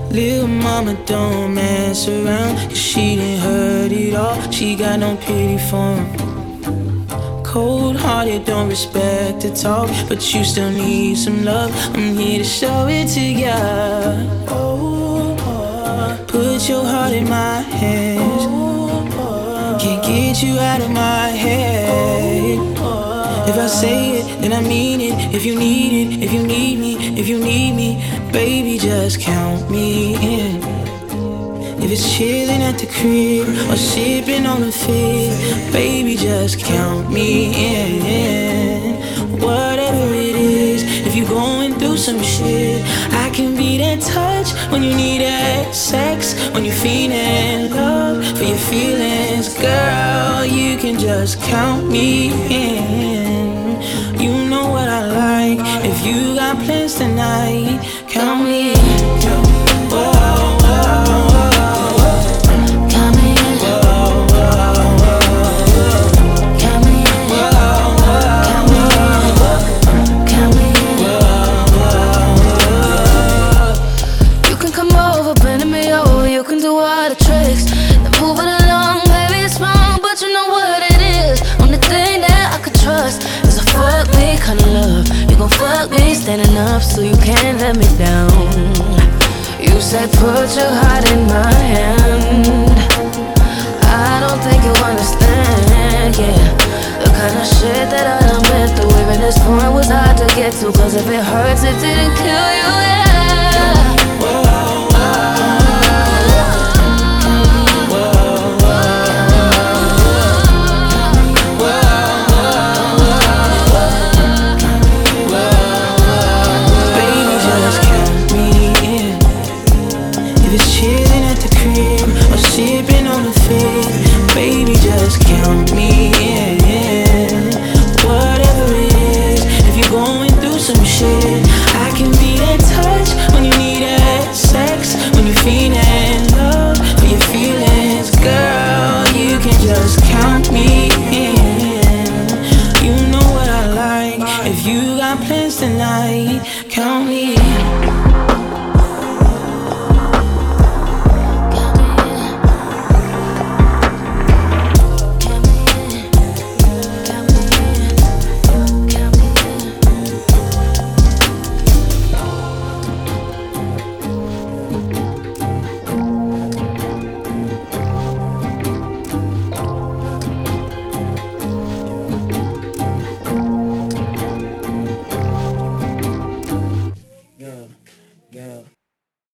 Little mama don't mess around, 'cause she done heard it all. She got no pity for him. Cold-hearted, don't respect the talk, but you still need some love. I'm here to show it to ya. Put your heart in my hands. Can't get you out of my head. If I say it, then I mean it. If you need it, if you need me, if you need me, baby, just count me in. If it's chillin' at the crib or sippin' on the fifth, baby, just count me in. Whatever it is, if you're going through some shit, I can be that touch when you need that sex, when you're feeling love for your feelings. Girl, you can just count me in. You know what I like. If you got plans tonight, count me in. Whoa, whoa, whoa. Fuck me standing up so you can't let me down. You said put your heart in my hand. I don't think you understand, yeah. The kind of shit that I done been through. Even this point was hard to get to, 'cause if it hurts, it didn't kill you, yeah. If it's chill